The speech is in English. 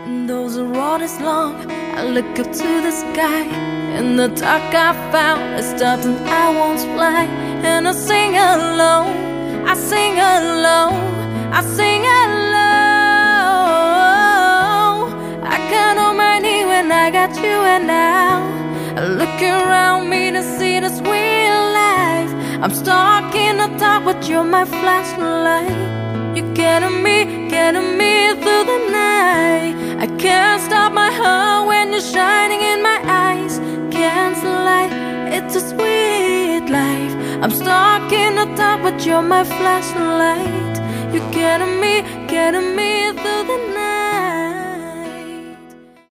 Those road is long, I look up to the sky. In the dark I found a star that I won't fly. And I sing alone, I sing alone, I sing alone. I can't hold my knee when I got you and now I look around me to see this real life. I'm stuck in the dark but you're my flashlight. You're getting me through the night. I can't stop my heart when you're shining in my eyes. Can't lie, it's a sweet life. I'm stuck in the dark but you're my flashlight. You're getting me through the night.